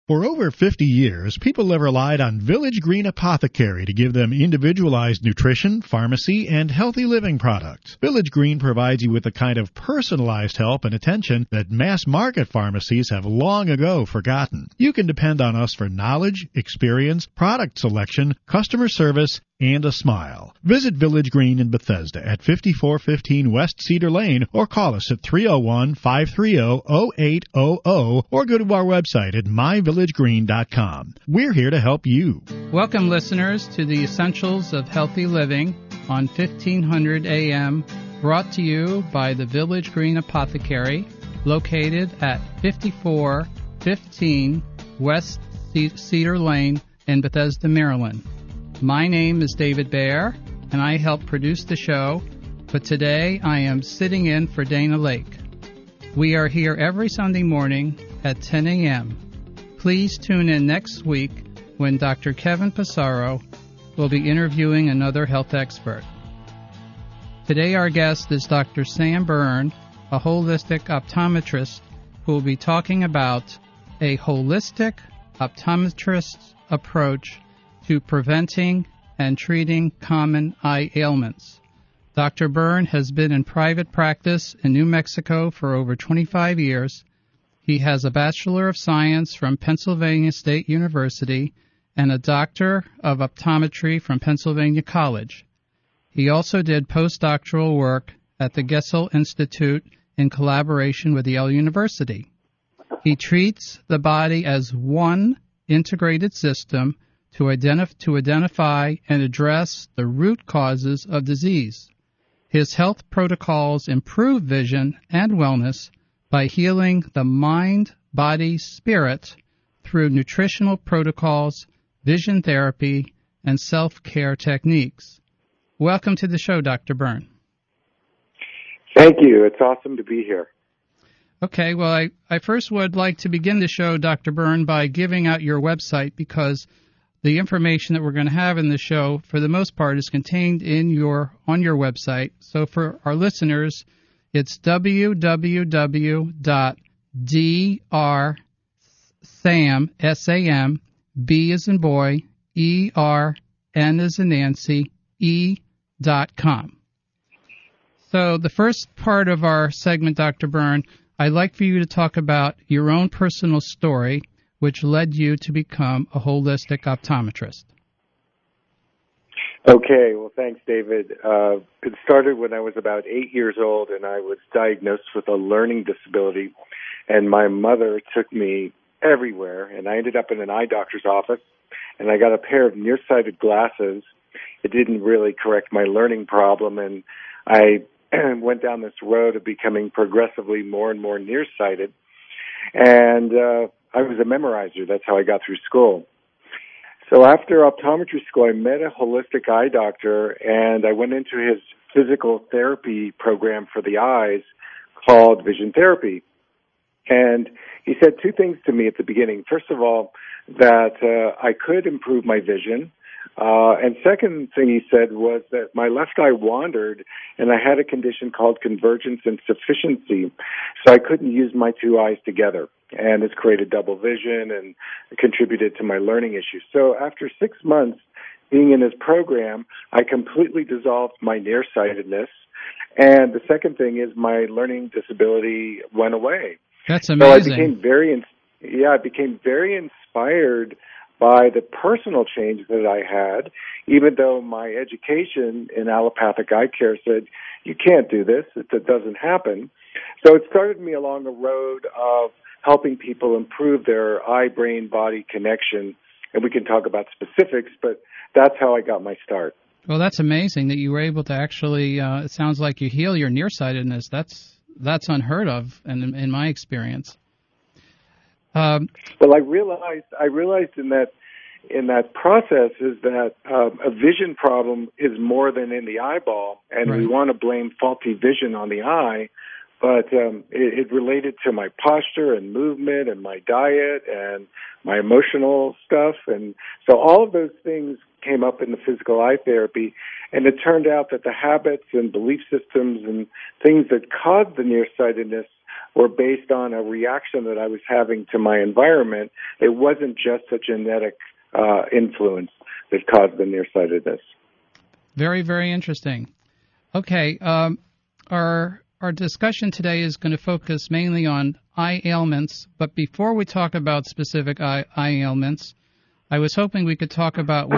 For over 50 years, people have relied on Village Green Apothecary to give them individualized nutrition, pharmacy, and healthy living products. Village Green provides you with the kind of personalized help and attention that mass-market pharmacies have long ago forgotten. You can depend on us for knowledge, experience, product selection, customer service, and a smile. Visit Village Green in Bethesda at 5415 West Cedar Lane or call us at 301-530-0800 or go to our website at myvillagegreen.com. We're here to help you. Welcome, listeners, to the Essentials of Healthy Living on 1500 AM, brought to you by the Village Green Apothecary, located at 5415 West Cedar Lane in Bethesda, Maryland. My name is David Baer, and I help produce the show, but today I am sitting in for Dana Lake. We are here every Sunday morning at 10 a.m. Please tune in next week when Dr. Kevin Passaro will be interviewing another health expert. Today our guest is Dr. Sam Byrne, a holistic optometrist who will be talking about a holistic optometrist's approach to preventing and treating common eye ailments. Dr. Byrne has been in private practice in New Mexico for over 25 years. He has a Bachelor of Science from Pennsylvania State University and a Doctor of Optometry from Pennsylvania College. He also did postdoctoral work at the Gesell Institute in collaboration with Yale University. He treats the body as one integrated system to identify and address the root causes of disease. His health protocols improve vision and wellness by healing the mind, body, spirit through nutritional protocols, vision therapy, and self-care techniques. Welcome to the show, Dr. Byrne. Thank you. It's awesome to be here. Okay, well, I first would like to begin the show, Dr. Byrne, by giving out your website because the information that we're going to have in the show, for the most part, is contained on your website. So for our listeners, it's www.drsam, S-A-M, B as in boy, E-R-N as in Nancy, E.com. So the first part of our segment, Dr. Byrne, I'd like for you to talk about your own personal story, which led you to become a holistic optometrist. Okay, well, thanks, David. It started when I was about 8 years old, and I was diagnosed with a learning disability, and my mother took me everywhere, and I ended up in an eye doctor's office, and I got a pair of nearsighted glasses. It didn't really correct my learning problem, and I went down this road of becoming progressively more and more nearsighted, and I was a memorizer. That's how I got through school. So after optometry school, I met a holistic eye doctor, and I went into his physical therapy program for the eyes called vision therapy. And he said two things to me at the beginning. First of all, that I could improve my vision. And second thing he said was that my left eye wandered, and I had a condition called convergence insufficiency, so I couldn't use my two eyes together, and it's created double vision and contributed to my learning issues. So after 6 months being in his program, I completely dissolved my nearsightedness, and the second thing is my learning disability went away. That's amazing. So I became very inspired by the personal change that I had, even though my education in allopathic eye care said, you can't do this, it doesn't happen. So it started me along a road of helping people improve their eye-brain-body connection, and we can talk about specifics, but that's how I got my start. Well, that's amazing that you were able to actually, it sounds like you heal your nearsightedness. That's unheard of in my experience. Well, I realized in that process is that a vision problem is more than in the eyeball, and right. We want to blame faulty vision on the eye, but it related to my posture and movement and my diet and my emotional stuff, and so all of those things came up in the physical eye therapy, and it turned out that the habits and belief systems and things that caused the nearsightedness were based on a reaction that I was having to my environment. It wasn't just a genetic influence that caused the nearsightedness. Very, very interesting. Okay, our discussion today is going to focus mainly on eye ailments, but before we talk about specific eye ailments, I was hoping we could talk about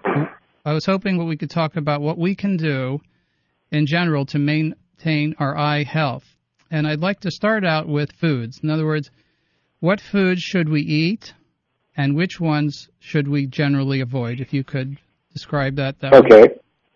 what we can do in general to maintain our eye health. And I'd like to start out with foods. In other words, what foods should we eat, and which ones should we generally avoid? If you could describe that. Okay.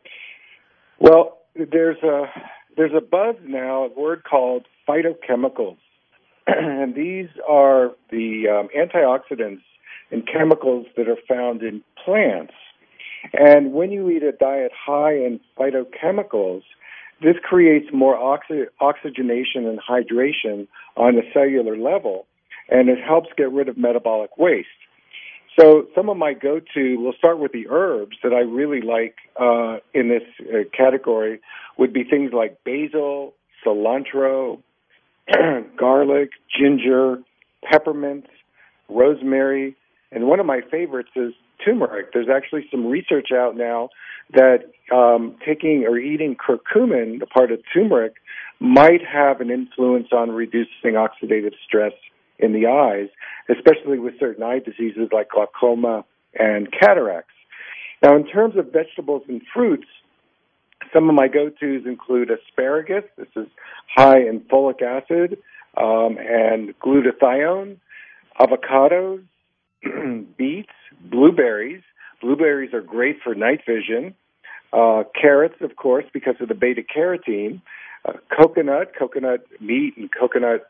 Well, there's a buzz now, a word called phytochemicals, and these are the antioxidants and chemicals that are found in plants. And when you eat a diet high in phytochemicals, this creates more oxygenation and hydration on a cellular level, and it helps get rid of metabolic waste. So some of my go-to, we'll start with the herbs that I really like in this category, would be things like basil, cilantro, garlic, ginger, peppermint, rosemary, and one of my favorites is turmeric. There's actually some research out now that taking or eating curcumin, the part of turmeric, might have an influence on reducing oxidative stress in the eyes, especially with certain eye diseases like glaucoma and cataracts. Now, in terms of vegetables and fruits, some of my go-tos include asparagus. This is high in folic acid and glutathione, avocados, beets, blueberries. Blueberries are great for night vision. Carrots, of course, because of the beta-carotene. Coconut meat and coconut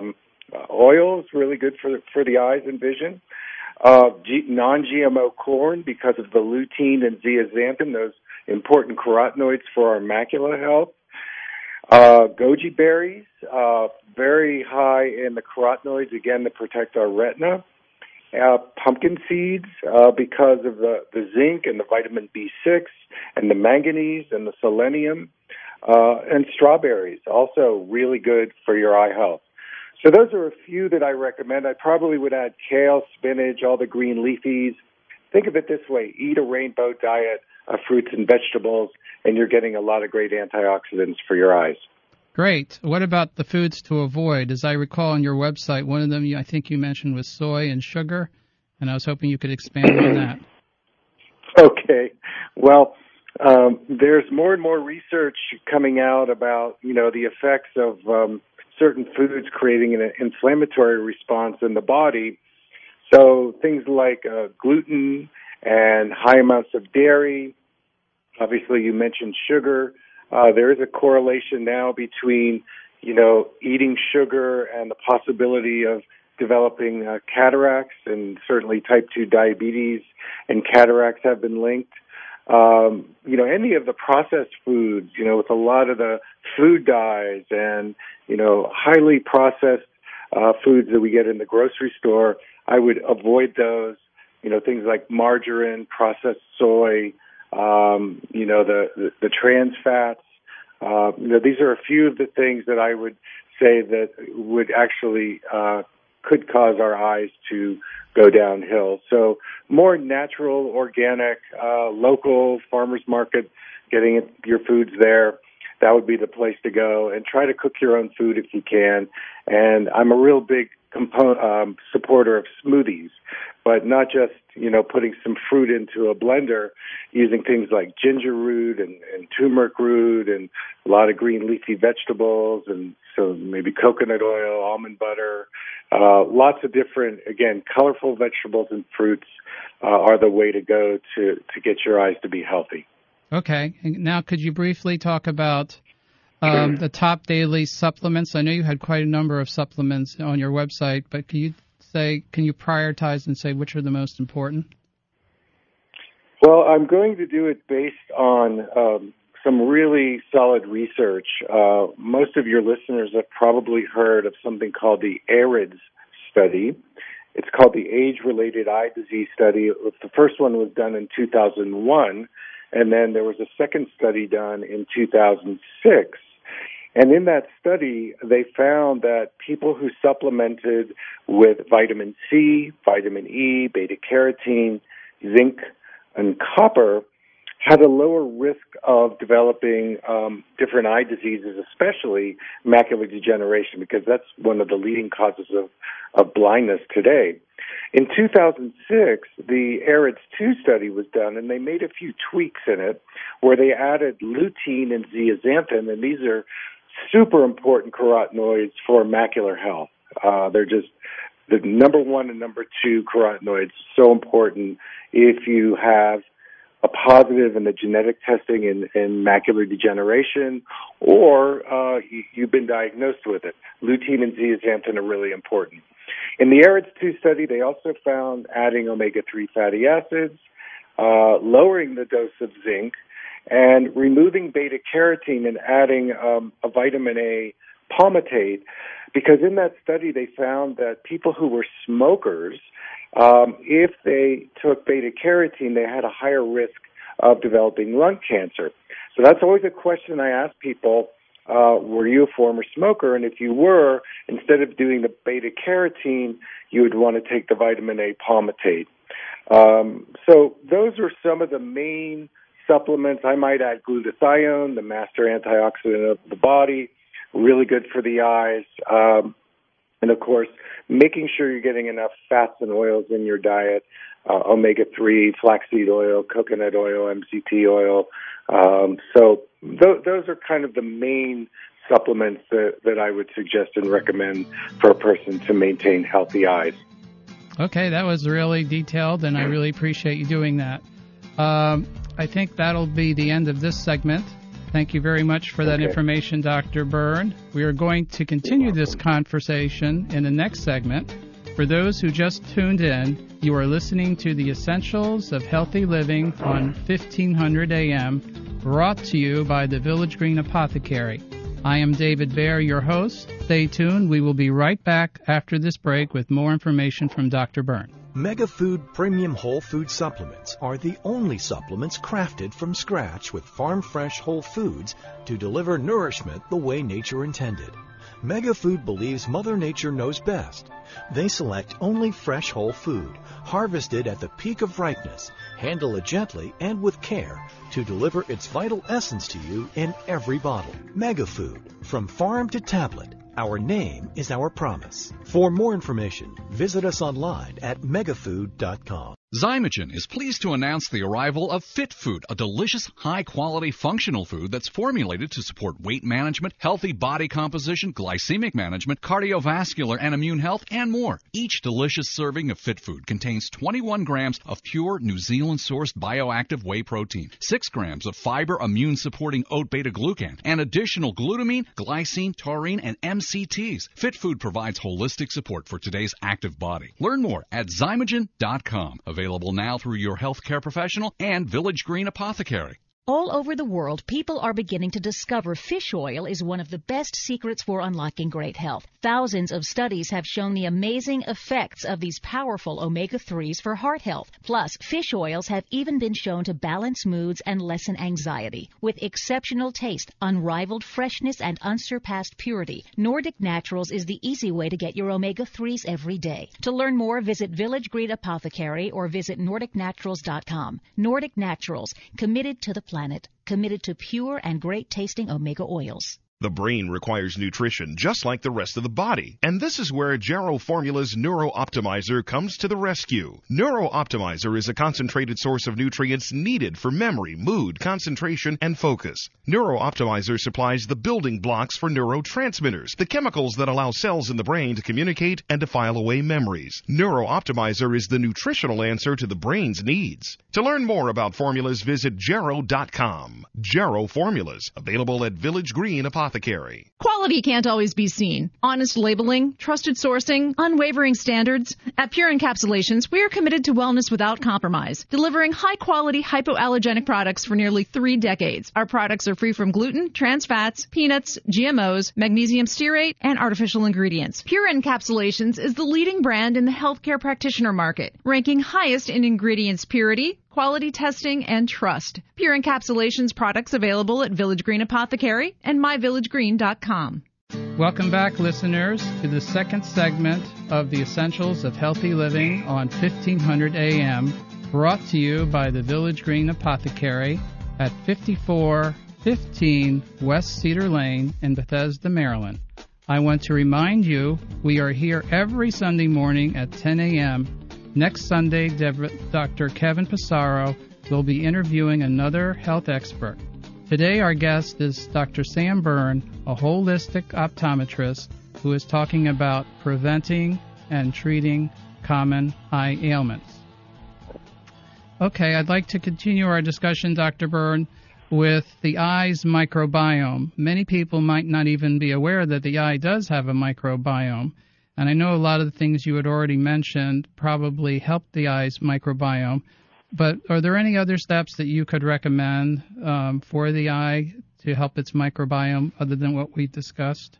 oil is really good for the eyes and vision. Non-GMO corn because of the lutein and zeaxanthin, those important carotenoids for our macular health. Goji berries, very high in the carotenoids, again, to protect our retina. Pumpkin seeds, because of the zinc and the vitamin B6 and the manganese and the selenium. And strawberries, also really good for your eye health. So those are a few that I recommend. I probably would add kale, spinach, all the green leafies. Think of it this way. Eat a rainbow diet of fruits and vegetables, and you're getting a lot of great antioxidants for your eyes. Great. What about the foods to avoid? As I recall on your website, one of them I think you mentioned was soy and sugar, and I was hoping you could expand on that. Okay. Well, there's more and more research coming out about, the effects of certain foods creating an inflammatory response in the body. So things like gluten and high amounts of dairy. Obviously, you mentioned sugar. There is a correlation now between, eating sugar and the possibility of developing cataracts, and certainly type 2 diabetes and cataracts have been linked. Any of the processed foods, with a lot of the food dyes and, highly processed foods that we get in the grocery store, I would avoid those. Things like margarine, processed soy, the trans fats. These are a few of the things that I would say that would actually could cause our eyes to go downhill. So more natural, organic, local farmers market, getting your foods there, that would be the place to go. And try to cook your own food if you can. And I'm a real big supporter of smoothies, but not just, putting some fruit into a blender, using things like ginger root and turmeric root and a lot of green leafy vegetables, and so maybe coconut oil, almond butter, lots of different, again, colorful vegetables and fruits are the way to go to get your eyes to be healthy. Okay. Now, could you briefly talk about the top daily supplements? I know you had quite a number of supplements on your website, but can you prioritize and say which are the most important? Well, I'm going to do it based on some really solid research. Most of your listeners have probably heard of something called the AREDS study. It's called the Age-Related Eye Disease Study. The first one was done in 2001, and then there was a second study done in 2006. And in that study, they found that people who supplemented with vitamin C, vitamin E, beta-carotene, zinc, and copper had a lower risk of developing different eye diseases, especially macular degeneration, because that's one of the leading causes of blindness today. In 2006, the AREDS-2 study was done, and they made a few tweaks in it where they added lutein and zeaxanthin, and these are super important carotenoids for macular health. They're just the number 1 and number 2 carotenoids, so important if you have a positive in the genetic testing in macular degeneration, or you've been diagnosed with it. Lutein and zeaxanthin are really important. In the AREDS-2 study, they also found adding omega-3 fatty acids, lowering the dose of zinc, and removing beta-carotene and adding a vitamin A palmitate, because in that study they found that people who were smokers, if they took beta-carotene, they had a higher risk of developing lung cancer. So that's always a question I ask people, were you a former smoker? And if you were, instead of doing the beta-carotene, you would want to take the vitamin A palmitate. So those are some of the main supplements. I might add glutathione, the master antioxidant of the body, really good for the eyes. And, of course, making sure you're getting enough fats and oils in your diet, omega-3, flaxseed oil, coconut oil, MCT oil. So those are kind of the main supplements that I would suggest and recommend for a person to maintain healthy eyes. Okay, that was really detailed, and I really appreciate you doing that. I think that'll be the end of this segment. Thank you very much for that information, Dr. Byrne. We are going to continue this conversation in the next segment. For those who just tuned in, you are listening to the Essentials of Healthy Living on 1500 AM, brought to you by the Village Green Apothecary. I am David Baer, your host. Stay tuned. We will be right back after this break with more information from Dr. Byrne. MegaFood Premium Whole Food Supplements are the only supplements crafted from scratch with farm-fresh whole foods to deliver nourishment the way nature intended. MegaFood believes Mother Nature knows best. They select only fresh whole food, harvested at the peak of ripeness, handle it gently and with care to deliver its vital essence to you in every bottle. MegaFood, from farm to tablet. Our name is our promise. For more information, visit us online at megafood.com. Zymogen is pleased to announce the arrival of Fit Food, a delicious, high-quality functional food that's formulated to support weight management, healthy body composition, glycemic management, cardiovascular and immune health, and more. Each delicious serving of Fit Food contains 21 grams of pure New Zealand-sourced bioactive whey protein, 6 grams of fiber immune-supporting oat beta-glucan, and additional glutamine, glycine, taurine, and MCTs. Fit Food provides holistic support for today's active body. Learn more at Zymogen.com. Available now through your healthcare professional and Village Green Apothecary. All over the world, people are beginning to discover fish oil is one of the best secrets for unlocking great health. Thousands of studies have shown the amazing effects of these powerful omega-3s for heart health. Plus, fish oils have even been shown to balance moods and lessen anxiety. With exceptional taste, unrivaled freshness, and unsurpassed purity, Nordic Naturals is the easy way to get your omega-3s every day. To learn more, visit Village Green Apothecary or visit NordicNaturals.com. Nordic Naturals, committed to the planet, committed to pure and great-tasting omega oils. The brain requires nutrition just like the rest of the body, and this is where Jarrow Formula's Neuro Optimizer comes to the rescue. Neuro Optimizer is a concentrated source of nutrients needed for memory, mood, concentration, and focus. Neuro Optimizer supplies the building blocks for neurotransmitters, the chemicals that allow cells in the brain to communicate and to file away memories. Neuro Optimizer is the nutritional answer to the brain's needs. To learn more about formulas, visit Jarrow.com. Jarrow Formulas, available at Village Green Apothecary. Quality can't always be seen. Honest labeling, trusted sourcing, unwavering standards. At Pure Encapsulations, we are committed to wellness without compromise, delivering high-quality hypoallergenic products for nearly 3 decades. Our products are free from gluten, trans fats, peanuts, GMOs, magnesium stearate, and artificial ingredients. Pure Encapsulations is the leading brand in the healthcare practitioner market, ranking highest in ingredients purity, quality testing, and trust. Pure Encapsulations products available at Village Green Apothecary and myvillagegreen.com. Welcome back, listeners, to the second segment of the Essentials of Healthy Living on 1500 AM, brought to you by the Village Green Apothecary at 5415 West Cedar Lane in Bethesda, Maryland. I want to remind you, we are here every Sunday morning at 10 a.m. Next Sunday, Dr. Kevin Passaro will be interviewing another health expert. Today, our guest is Dr. Sam Byrne, a holistic optometrist who is talking about preventing and treating common eye ailments. Okay, I'd like to continue our discussion, Dr. Byrne, with the eye's microbiome. Many people might not even be aware that the eye does have a microbiome. And I know a lot of the things you had already mentioned probably help the eye's microbiome. But are there any other steps that you could recommend for the eye to help its microbiome other than what we discussed?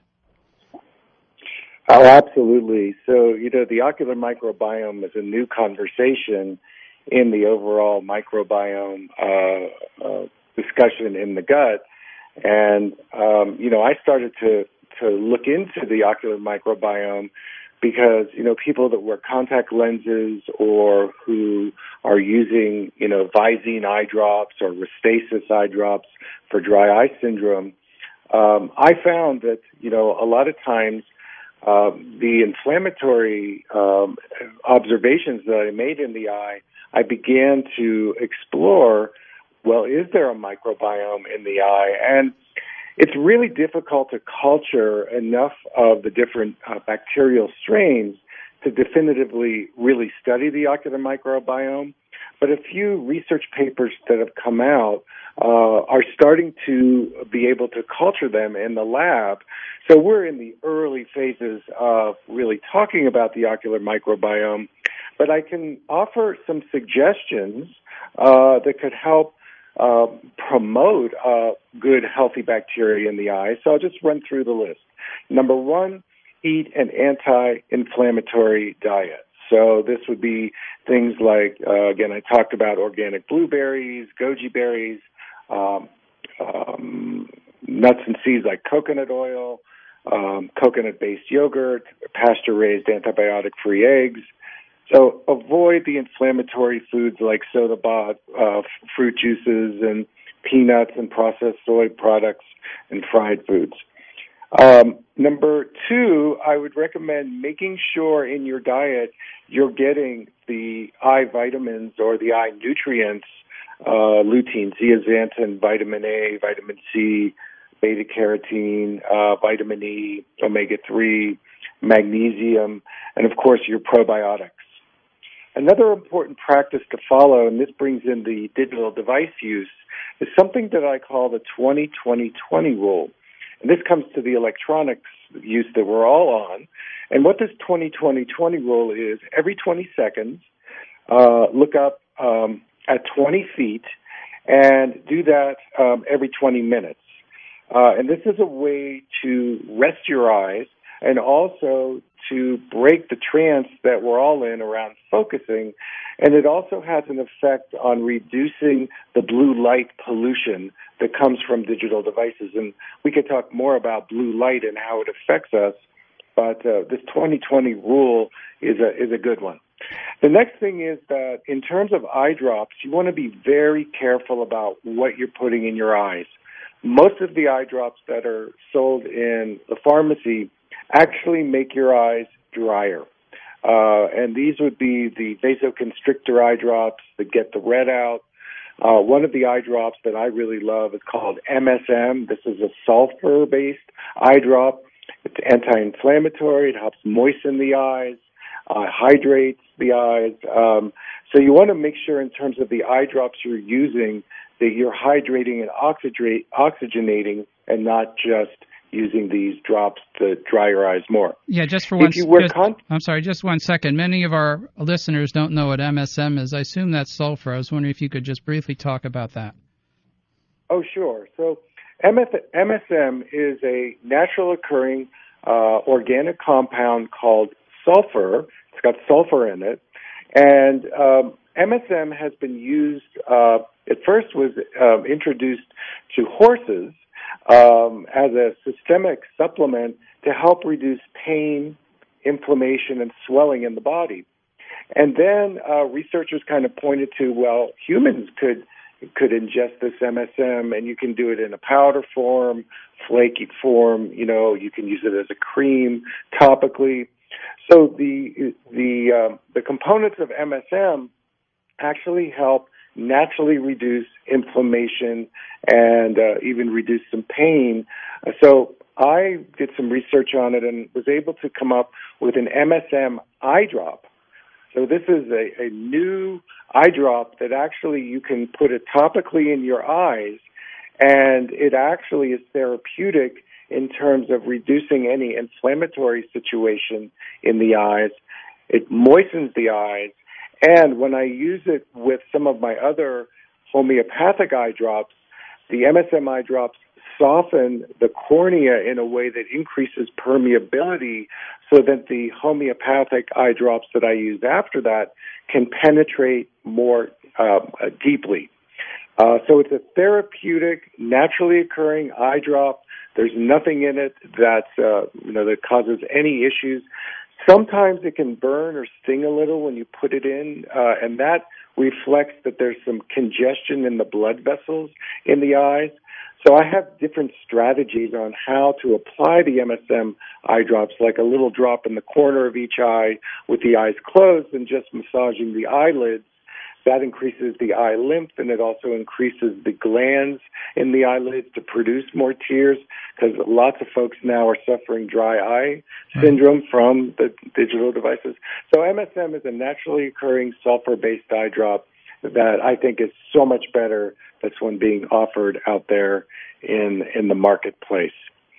Oh, absolutely. So, the ocular microbiome is a new conversation in the overall microbiome discussion in the gut. And, I started to look into the ocular microbiome because, people that wear contact lenses or who are using, Visine eye drops or Restasis eye drops for dry eye syndrome, I found that, a lot of times the inflammatory observations that I made in the eye, I began to explore, well, is there a microbiome in the eye? And it's really difficult to culture enough of the different bacterial strains to definitively really study the ocular microbiome. But a few research papers that have come out are starting to be able to culture them in the lab. So we're in the early phases of really talking about the ocular microbiome, but I can offer some suggestions that could help promote good, healthy bacteria in the eye. So I'll just run through the list. Number one, eat an anti-inflammatory diet. So this would be things like, again, I talked about organic blueberries, goji berries, nuts and seeds like coconut oil, coconut-based yogurt, pasture-raised antibiotic-free eggs. So avoid the inflammatory foods like soda bought, fruit juices and peanuts and processed soy products and fried foods. Number two, I would recommend making sure in your diet you're getting the eye vitamins or the eye nutrients, lutein, zeaxanthin, vitamin A, vitamin C, beta-carotene, vitamin E, omega-3, magnesium, and, of course, your probiotics. Another important practice to follow, and this brings in the digital device use, is something that I call the 20-20-20 rule. And this comes to the electronics use that we're all on. And what this 20-20-20 rule is, every 20 seconds, look up at 20 feet and do that every 20 minutes. And this is a way to rest your eyes and also to break the trance that we're all in around focusing. And it also has an effect on reducing the blue light pollution that comes from digital devices. And we could talk more about blue light and how it affects us, but this 20-20 rule is a good one. The next thing is that in terms of eye drops, you want to be very careful about what you're putting in your eyes. Most of the eye drops that are sold in the pharmacy actually make your eyes drier. And these would be the vasoconstrictor eye drops that get the red out. One of the eye drops that I really love is called MSM. This is a sulfur-based eye drop. It's anti-inflammatory. It helps moisten the eyes, hydrates the eyes. So you want to make sure in terms of the eye drops you're using that you're hydrating and oxygenating and not just using these drops to dry your eyes more. Yeah, just 1 second. Many of our listeners don't know what MSM is. I assume that's sulfur. I was wondering if you could just briefly talk about that. Oh, sure. So MSM is a natural occurring organic compound called sulfur. It's got sulfur in it. And MSM has been used, at first was introduced to horses as a systemic supplement to help reduce pain, inflammation, and swelling in the body. And then researchers kind of pointed to, well, humans could ingest this MSM, and you can do it in a powder form, flaky form. You can use it as a cream, topically. So the components of MSM actually help naturally reduce inflammation and even reduce some pain. So I did some research on it and was able to come up with an MSM eye drop. So this is a new eye drop that actually you can put it topically in your eyes, and it actually is therapeutic in terms of reducing any inflammatory situation in the eyes. It moistens the eyes, and when I use it with some of my other homeopathic eye drops, the MSM eye drops soften the cornea in a way that increases permeability so that the homeopathic eye drops that I use after that can penetrate more deeply. So it's a therapeutic, naturally occurring eye drop. There's nothing in it that causes any issues. Sometimes it can burn or sting a little when you put it in, and that reflects that there's some congestion in the blood vessels in the eyes. So I have different strategies on how to apply the MSM eye drops, like a little drop in the corner of each eye with the eyes closed and just massaging the eyelids. That increases the eye lymph, and it also increases the glands in the eyelids to produce more tears, because lots of folks now are suffering dry eye syndrome from the digital devices. So MSM is a naturally occurring sulfur-based eye drop that I think is so much better. That's one being offered out there in the marketplace.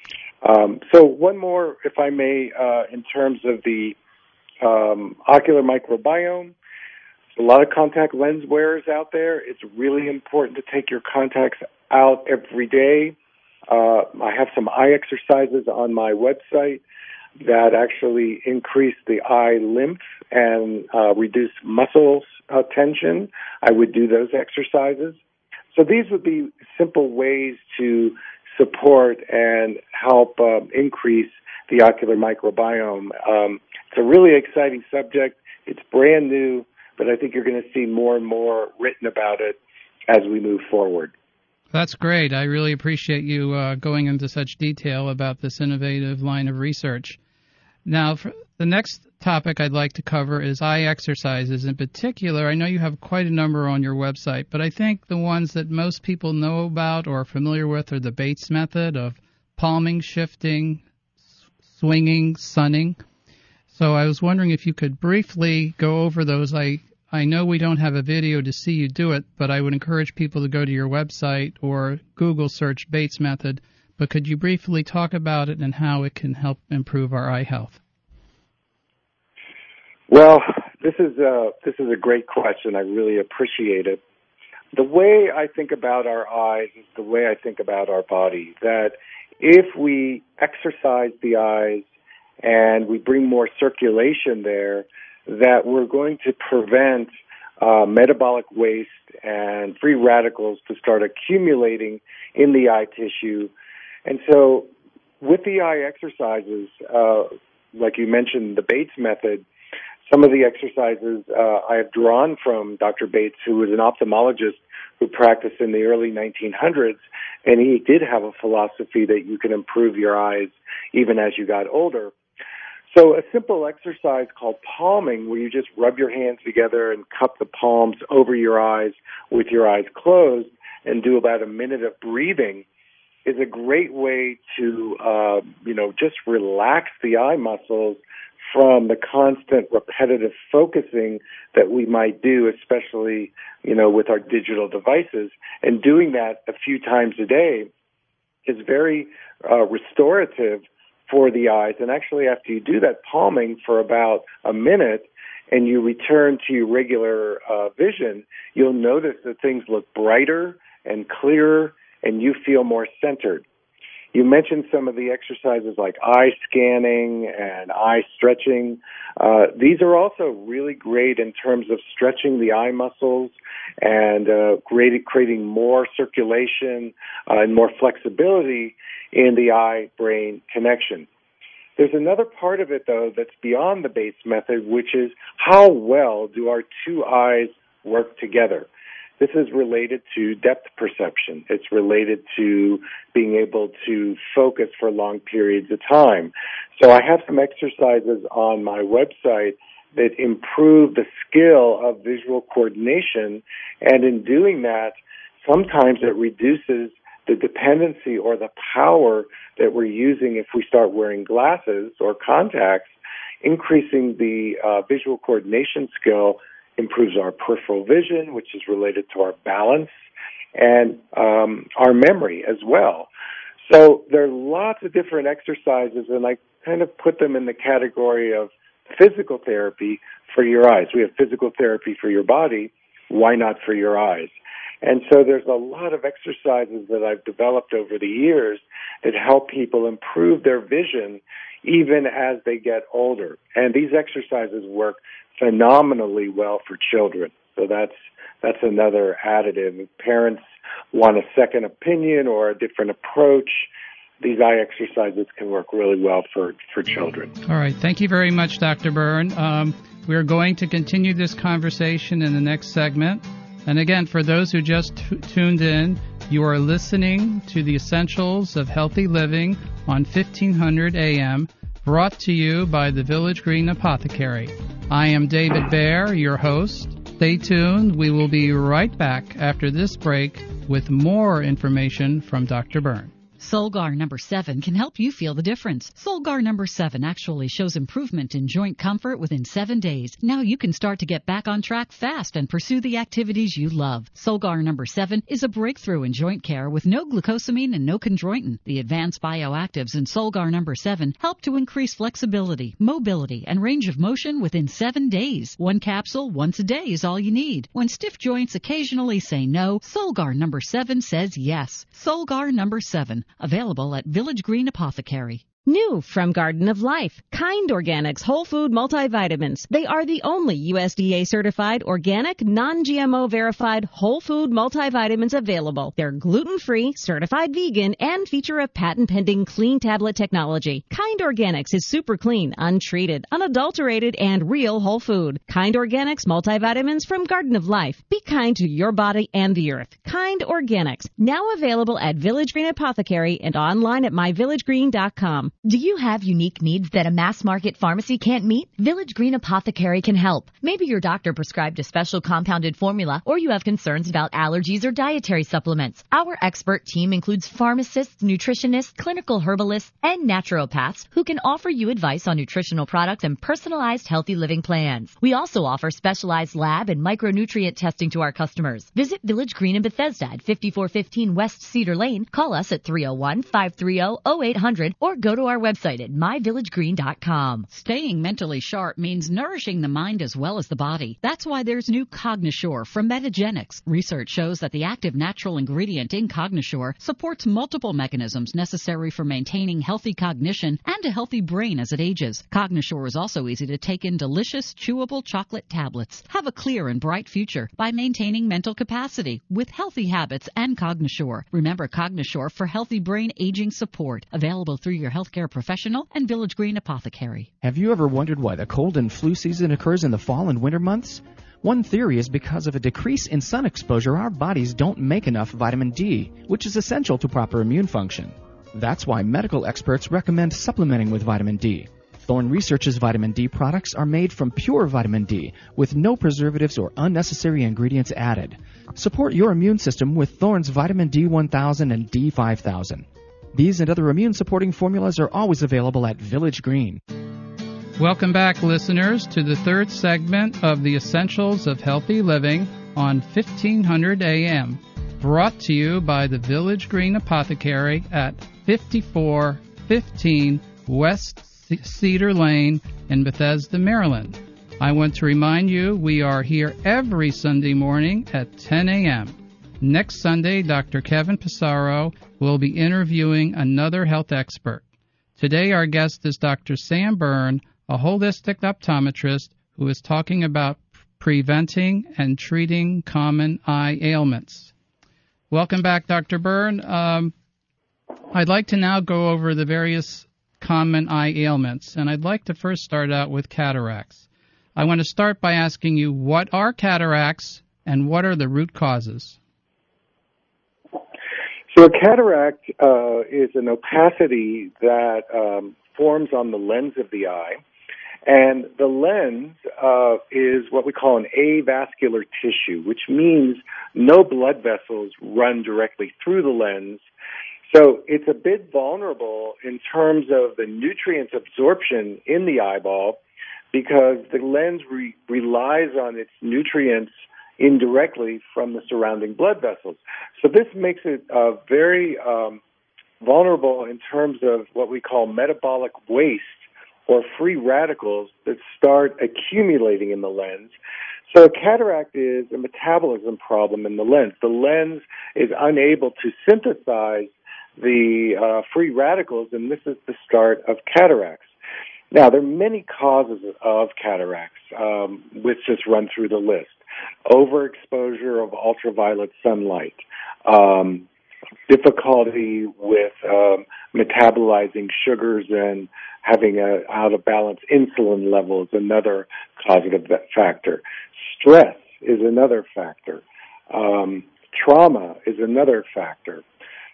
So one more, if I may, in terms of the ocular microbiome. A lot of contact lens wearers out there. It's really important to take your contacts out every day. I have some eye exercises on my website that actually increase the eye lymph and reduce muscle tension. I would do those exercises. So these would be simple ways to support and help increase the ocular microbiome. It's a really exciting subject. It's brand new, but I think you're going to see more and more written about it as we move forward. That's great. I really appreciate you going into such detail about this innovative line of research. Now, for the next topic I'd like to cover is eye exercises. In particular, I know you have quite a number on your website, but I think the ones that most people know about or are familiar with are the Bates method of palming, shifting, swinging, sunning. So I was wondering if you could briefly go over those. I know we don't have a video to see you do it, but I would encourage people to go to your website or Google search Bates method. But could you briefly talk about it and how it can help improve our eye health? Well, this is a great question. I really appreciate it. The way I think about our eyes is the way I think about our body, that if we exercise the eyes and we bring more circulation there, that we're going to prevent metabolic waste and free radicals to start accumulating in the eye tissue. And so with the eye exercises, like you mentioned, the Bates method, some of the exercises I have drawn from Dr. Bates, who was an ophthalmologist who practiced in the early 1900s, and he did have a philosophy that you can improve your eyes even as you got older. So a simple exercise called palming, where you just rub your hands together and cup the palms over your eyes with your eyes closed and do about a minute of breathing, is a great way to, just relax the eye muscles from the constant repetitive focusing that we might do, especially, with our digital devices. And doing that a few times a day is very restorative for the eyes. And actually, after you do that palming for about a minute and you return to your regular vision, you'll notice that things look brighter and clearer and you feel more centered. You mentioned some of the exercises like eye scanning and eye stretching. These are also really great in terms of stretching the eye muscles and creating more circulation and more flexibility in the eye-brain connection. There's another part of it, though, that's beyond the Bates method, which is how well do our two eyes work together. This is related to depth perception. It's related to being able to focus for long periods of time. So I have some exercises on my website that improve the skill of visual coordination, and in doing that, sometimes it reduces the dependency or the power that we're using if we start wearing glasses or contacts. Increasing the visual coordination skill improves our peripheral vision, which is related to our balance, and our memory as well. So there are lots of different exercises, and I kind of put them in the category of physical therapy for your eyes. We have physical therapy for your body. Why not for your eyes? And so there's a lot of exercises that I've developed over the years that help people improve their vision even as they get older. And these exercises work phenomenally well for children. So that's another additive. If parents want a second opinion or a different approach, these eye exercises can work really well for children. All right. Thank you very much, Dr. Byrne. We're going to continue this conversation in the next segment. And again, for those who just tuned in, you are listening to the Essentials of Healthy Living on 1500 AM, brought to you by the Village Green Apothecary. I am David Baer, your host. Stay tuned. We will be right back after this break with more information from Dr. Byrne. Solgar number 7 can help you feel the difference. Solgar number 7 actually shows improvement in joint comfort within 7 days. Now you can start to get back on track fast and pursue the activities you love. Solgar number 7 is a breakthrough in joint care with no glucosamine and no chondroitin. The advanced bioactives in Solgar number 7 help to increase flexibility, mobility, and range of motion within 7 days. One capsule once a day is all you need. When stiff joints occasionally say no, Solgar number 7 says yes. Solgar number 7. Available at Village Green Apothecary. New from Garden of Life, Kind Organics Whole Food Multivitamins. They are the only USDA certified, organic, non-GMO verified whole food multivitamins available. They're gluten-free, certified vegan, and feature a patent-pending clean tablet technology. Kind Organics is super clean, untreated, unadulterated, and real whole food. Kind Organics multivitamins from Garden of Life. Be kind to your body and the earth. Kind Organics, now available at Village Green Apothecary and online at myvillagegreen.com. Do you have unique needs that a mass market pharmacy can't meet? Village Green Apothecary can help. Maybe your doctor prescribed a special compounded formula, or you have concerns about allergies or dietary supplements. Our expert team includes pharmacists, nutritionists, clinical herbalists, and naturopaths who can offer you advice on nutritional products and personalized healthy living plans. We also offer specialized lab and micronutrient testing to our customers. Visit Village Green in Bethesda at 5415 West Cedar Lane. Call us at 301-530-0800 or go to our website at myvillagegreen.com. Staying mentally sharp means nourishing the mind as well as the body. That's why there's new Cognisure from Metagenics. Research shows that the active natural ingredient in Cognisure supports multiple mechanisms necessary for maintaining healthy cognition and a healthy brain as it ages. Cognisure is also easy to take in delicious, chewable chocolate tablets. Have a clear and bright future by maintaining mental capacity with healthy habits and Cognisure. Remember Cognisure for healthy brain aging support. Available through your healthcare professional and Village Green Apothecary. Have you ever wondered why the cold and flu season occurs in the fall and winter months? One theory is because of a decrease in sun exposure, our bodies don't make enough vitamin D, which is essential to proper immune function. That's why medical experts recommend supplementing with vitamin D. Thorne Research's vitamin D products are made from pure vitamin D with no preservatives or unnecessary ingredients added. Support your immune system with Thorne's vitamin D1000 and D5000. These and other immune-supporting formulas are always available at Village Green. Welcome back, listeners, to the third segment of the Essentials of Healthy Living on 1500 AM, brought to you by the Village Green Apothecary at 5415 West Cedar Lane in Bethesda, Maryland. I want to remind you we are here every Sunday morning at 10 a.m. Next Sunday, Dr. Kevin Pissarro will be interviewing another health expert. Today, our guest is Dr. Sam Byrne, a holistic optometrist who is talking about preventing and treating common eye ailments. Welcome back, Dr. Byrne. I'd like to now go over the various common eye ailments, and I'd like to first start out with cataracts. I want to start by asking you, what are cataracts and what are the root causes? So a cataract is an opacity that forms on the lens of the eye, and the lens is what we call an avascular tissue, which means no blood vessels run directly through the lens. So it's a bit vulnerable in terms of the nutrients absorption in the eyeball because the lens relies on its nutrients indirectly from the surrounding blood vessels. So this makes it very vulnerable in terms of what we call metabolic waste or free radicals that start accumulating in the lens. So a cataract is a metabolism problem in the lens. The lens is unable to synthesize the free radicals, and this is the start of cataracts. Now, there are many causes of cataracts. Let's just run through the list. Overexposure of ultraviolet sunlight, difficulty with metabolizing sugars and having out of balance insulin levels, another causative factor. Stress is another factor. Trauma is another factor.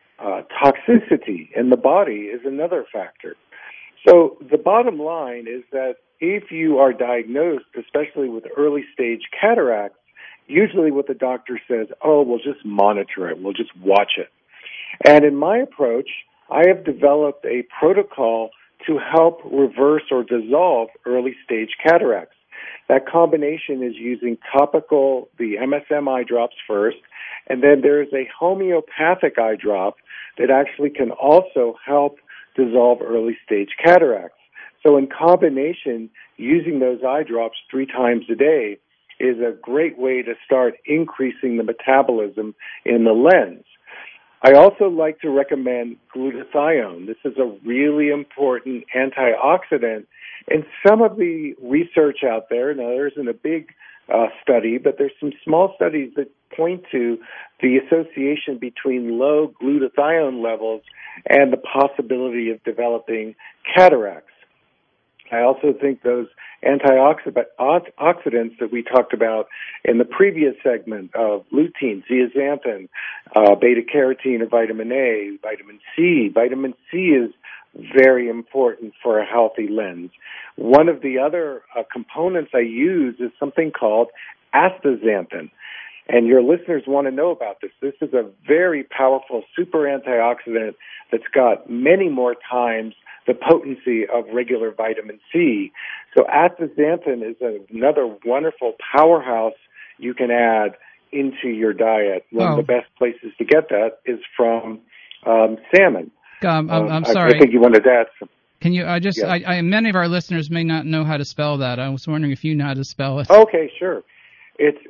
Toxicity in the body is another factor. So the bottom line is that if you are diagnosed, especially with early stage cataracts, usually what the doctor says, oh, we'll just monitor it, we'll just watch it. And in my approach, I have developed a protocol to help reverse or dissolve early stage cataracts. That combination is using the MSM eye drops first, and then there's a homeopathic eye drop that actually can also help dissolve early stage cataracts. So in combination, using those eye drops 3 times a day is a great way to start increasing the metabolism in the lens. I also like to recommend glutathione. This is a really important antioxidant. And some of the research out there, now there isn't a big study, but there's some small studies that point to the association between low glutathione levels and the possibility of developing cataracts. I also think those antioxidants that we talked about in the previous segment of lutein, zeaxanthin, beta-carotene or vitamin A, vitamin C. Vitamin C is very important for a healthy lens. One of the other components I use is something called astaxanthin. And your listeners want to know about this. This is a very powerful super antioxidant that's got many more times the potency of regular vitamin C. So astaxanthin is another wonderful powerhouse you can add into your diet. One of the best places to get that is from salmon. I'm sorry. I think you wanted to add some. Can you? Many of our listeners may not know how to spell that. I was wondering if you know how to spell it. Okay, sure. It's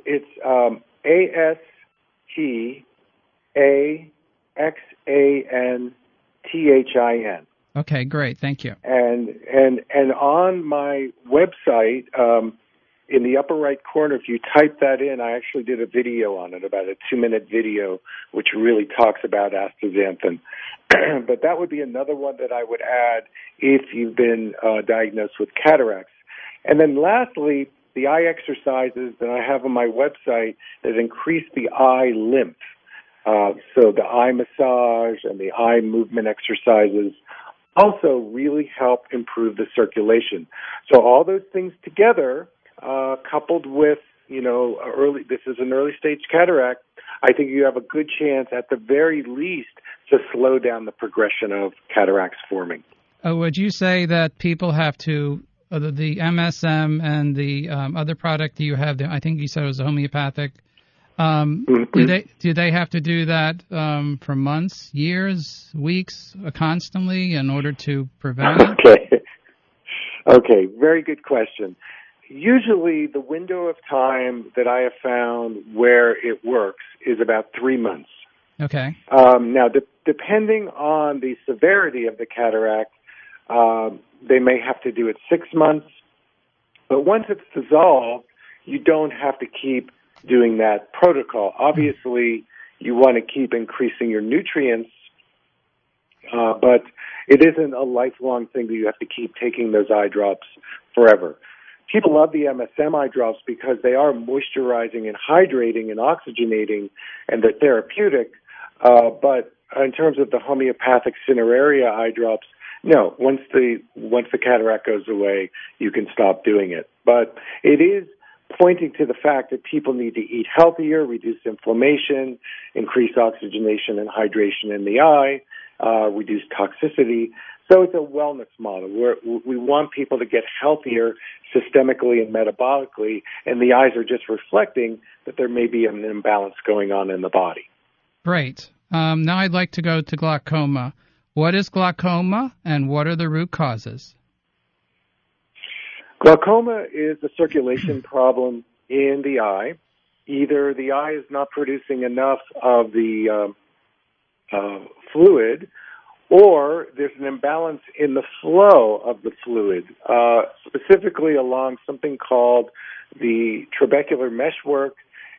ASTAXANTHIN. Okay, great. Thank you. And on my website, in the upper right corner, if you type that in, I actually did a video on it, about a 2-minute video, which really talks about astaxanthin. But that would be another one that I would add if you've been diagnosed with cataracts. And then lastly, the eye exercises that I have on my website that increase the eye lymph. So the eye massage and the eye movement exercises also really help improve the circulation. So all those things together, coupled with, this is an early stage cataract, I think you have a good chance at the very least to slow down the progression of cataracts forming. Would you say that people have to, the MSM and the other product that you have, I think you said it was homeopathic, do they have to do that for months, years, weeks, constantly in order to prevent it? Okay, very good question. usually the window of time that I have found where it works is about 3 months. Okay. Now, depending on the severity of the cataract, they may have to do it 6 months. But once it's dissolved, you don't have to keep doing that protocol. Obviously, you want to keep increasing your nutrients, but it isn't a lifelong thing that you have to keep taking those eye drops forever. People love the MSM eye drops because they are moisturizing and hydrating and oxygenating, and they're therapeutic. But in terms of the homeopathic Cineraria eye drops, no. Once the cataract goes away, you can stop doing it. But it is pointing to the fact that people need to eat healthier, reduce inflammation, increase oxygenation and hydration in the eye, reduce toxicity. So it's a wellness model where we want people to get healthier systemically and metabolically, and the eyes are just reflecting that there may be an imbalance going on in the body. Great. Now I'd like to go to glaucoma. What is glaucoma, and what are the root causes? Glaucoma is a circulation problem in the eye. Either the eye is not producing enough of the fluid, or there's an imbalance in the flow of the fluid, specifically along something called the trabecular meshwork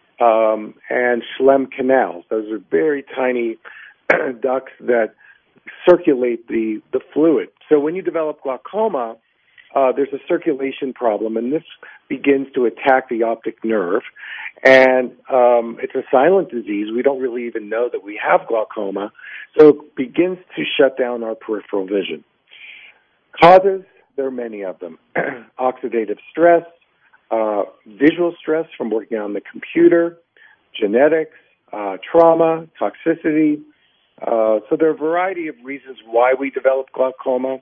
and Schlemm canals. Those are very tiny ducts that circulate the fluid. So when you develop glaucoma, there's a circulation problem, and this begins to attack the optic nerve. And it's a silent disease. We don't really even know that we have glaucoma. So it begins to shut down our peripheral vision. Causes, there are many of them. Oxidative stress, visual stress from working on the computer, genetics, trauma, toxicity. So there are a variety of reasons why we develop glaucoma.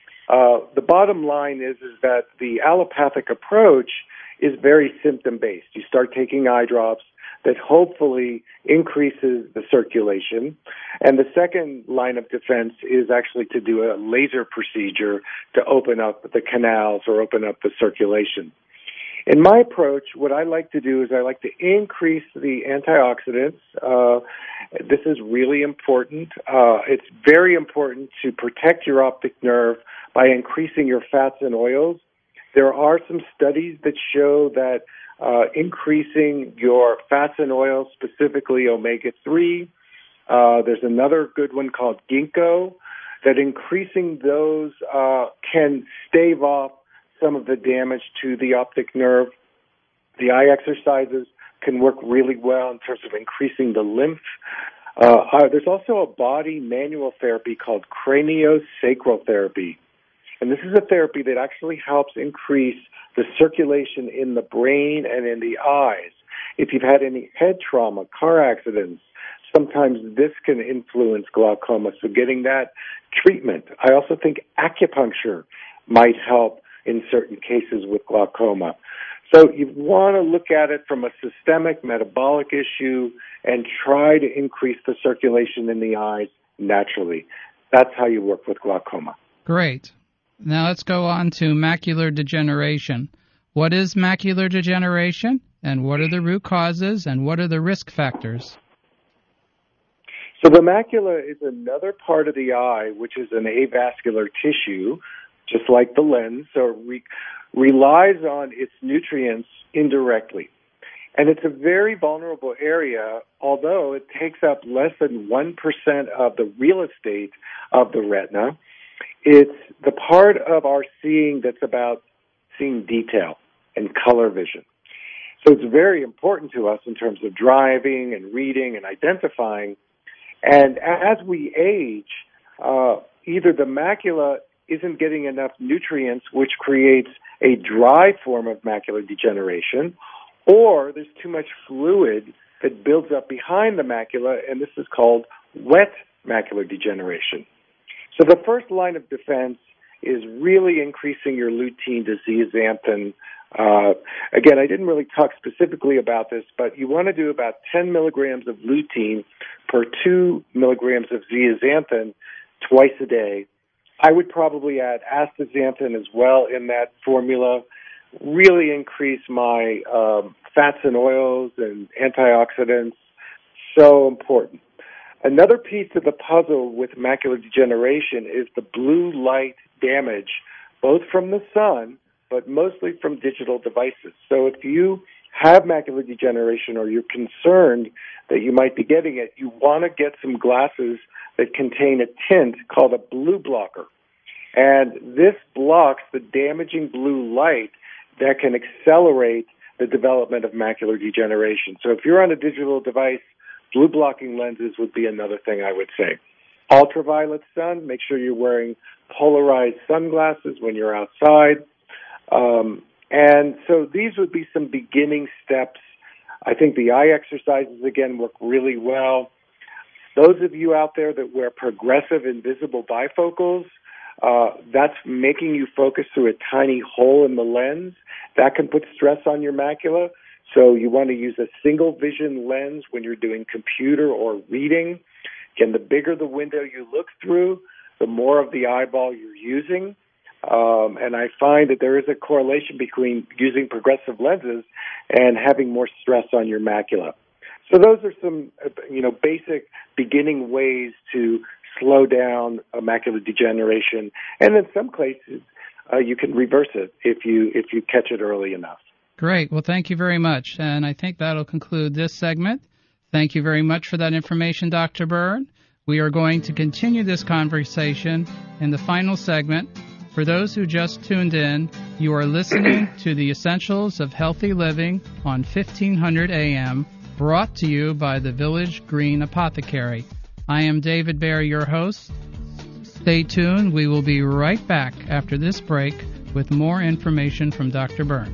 The bottom line is that the allopathic approach is very symptom-based. You start taking eye drops that hopefully increases the circulation. And the second line of defense is actually to do a laser procedure to open up the canals or open up the circulation. In my approach, what I like to do is I like to increase the antioxidants. This is really important. It's very important to protect your optic nerve by increasing your fats and oils. There are some studies that show that increasing your fats and oils, specifically omega-3, there's another good one called ginkgo, that increasing those can stave off some of the damage to the optic nerve. The eye exercises can work really well in terms of increasing the lymph. There's also a body manual therapy called craniosacral therapy. And this is a therapy that actually helps increase the circulation in the brain and in the eyes. If you've had any head trauma, car accidents, sometimes this can influence glaucoma. So getting that treatment. I also think acupuncture might help in certain cases with glaucoma. So you want to look at it from a systemic metabolic issue and try to increase the circulation in the eyes naturally. That's how you work with glaucoma. Great. Now let's go on to macular degeneration. What is macular degeneration, and what are the root causes, and what are the risk factors? So the macula is another part of the eye, which is an avascular tissue, just like the lens, so it relies on its nutrients indirectly. And it's a very vulnerable area, although it takes up less than 1% of the real estate of the retina. It's the part of our seeing that's about seeing detail and color vision. So it's very important to us in terms of driving and reading and identifying. And as we age, either the macula isn't getting enough nutrients, which creates a dry form of macular degeneration, or there's too much fluid that builds up behind the macula, and this is called wet macular degeneration. So the first line of defense is really increasing your lutein to zeaxanthin. Again, I didn't really talk specifically about this, but you want to do about 10 milligrams of lutein per 2 milligrams of zeaxanthin twice a day. I would probably add astaxanthin as well in that formula. really increase my fats and oils and antioxidants. So important. Another piece of the puzzle with macular degeneration is the blue light damage, both from the sun, but mostly from digital devices. So if you have macular degeneration or you're concerned that you might be getting it, you want to get some glasses that contain a tint called a blue blocker. And this blocks the damaging blue light that can accelerate the development of macular degeneration. So if you're on a digital device, blue blocking lenses would be another thing I would say. Ultraviolet sun, make sure you're wearing polarized sunglasses when you're outside. And so these would be some beginning steps. I think the eye exercises, again, work really well. Those of you out there that wear progressive invisible bifocals, that's making you focus through a tiny hole in the lens. That can put stress on your macula. So you want to use a single vision lens when you're doing computer or reading. Again, the bigger the window you look through, the more of the eyeball you're using. And I find that there is a correlation between using progressive lenses and having more stress on your macula. So those are some, basic beginning ways to slow down macular degeneration. And in some cases, you can reverse it if you catch it early enough. Great. Well, thank you very much. And I think that'll conclude this segment. Thank you very much for that information, Dr. Byrne. We are going to continue this conversation in the final segment. For those who just tuned in, you are listening to the Essentials of Healthy Living on 1500 AM, brought to you by the Village Green Apothecary. I am David Baer, your host. Stay tuned. We will be right back after this break with more information from Dr. Byrne.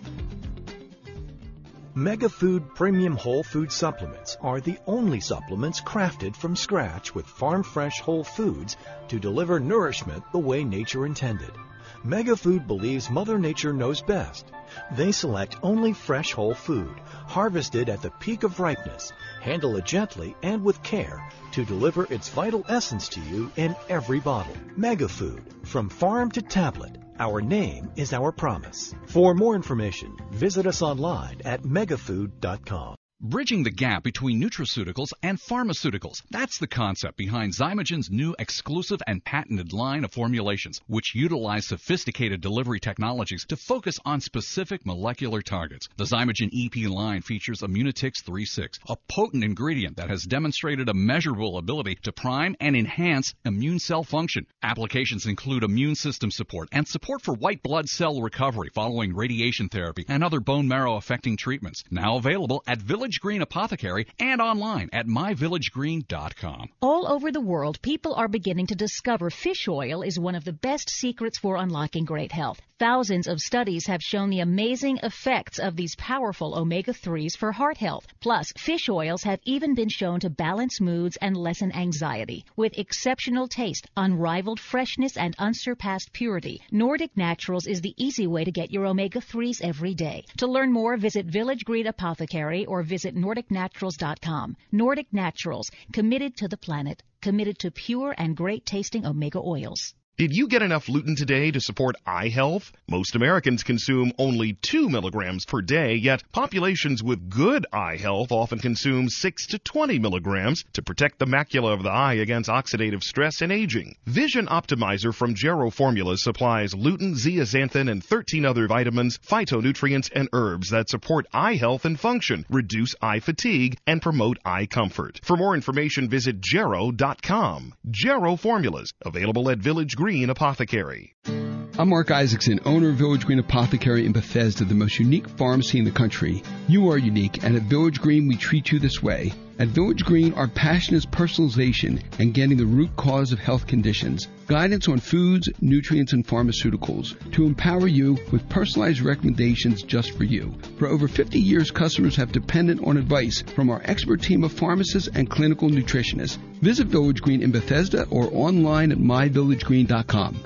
MegaFood Premium Whole Food Supplements are the only supplements crafted from scratch with farm-fresh whole foods to deliver nourishment the way nature intended. MegaFood believes Mother Nature knows best. They select only fresh whole food, harvested at the peak of ripeness, handle it gently and with care to deliver its vital essence to you in every bottle. MegaFood, from farm to tablet. Our name is our promise. For more information, visit us online at megafood.com. Bridging the gap between nutraceuticals and pharmaceuticals. That's the concept behind Zymogen's new exclusive and patented line of formulations, which utilize sophisticated delivery technologies to focus on specific molecular targets. The Zymogen EP line features Immunotix 3.6, a potent ingredient that has demonstrated a measurable ability to prime and enhance immune cell function. Applications include immune system support and support for white blood cell recovery following radiation therapy and other bone marrow affecting treatments. Now available at Village Green Apothecary and online at myvillagegreen.com. All over the world, people are beginning to discover fish oil is one of the best secrets for unlocking great health. Thousands of studies have shown the amazing effects of these powerful omega-3s for heart health. Plus, fish oils have even been shown to balance moods and lessen anxiety. With exceptional taste, unrivaled freshness, and unsurpassed purity, Nordic Naturals is the easy way to get your omega-3s every day. To learn more, visit Village Green Apothecary or visit NordicNaturals.com. Nordic Naturals, committed to the planet, committed to pure and great-tasting omega oils. Did you get enough lutein today to support eye health? Most Americans consume only 2 milligrams per day, yet populations with good eye health often consume 6 to 20 milligrams to protect the macula of the eye against oxidative stress and aging. Vision Optimizer from Gero Formulas supplies lutein, zeaxanthin, and 13 other vitamins, phytonutrients, and herbs that support eye health and function, reduce eye fatigue, and promote eye comfort. For more information, visit Gero.com. Gero Formulas, available at Village Green Apothecary. I'm Mark Isaacson, owner of Village Green Apothecary in Bethesda, the most unique pharmacy in the country. You are unique, and at Village Green, we treat you this way. At Village Green, our passion is personalization and getting the root cause of health conditions. Guidance on foods, nutrients, and pharmaceuticals to empower you with personalized recommendations just for you. For over 50 years, customers have depended on advice from our expert team of pharmacists and clinical nutritionists. Visit Village Green in Bethesda or online at myvillagegreen.com.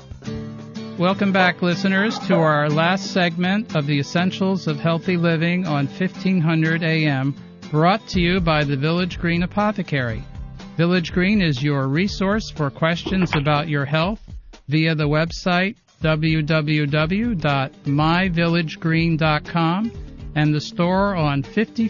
Welcome back, listeners, to our last segment of the Essentials of Healthy Living on 1500 AM, brought to you by the Village Green Apothecary. Village Green is your resource for questions about your health via the website www.myvillagegreen.com, and the store on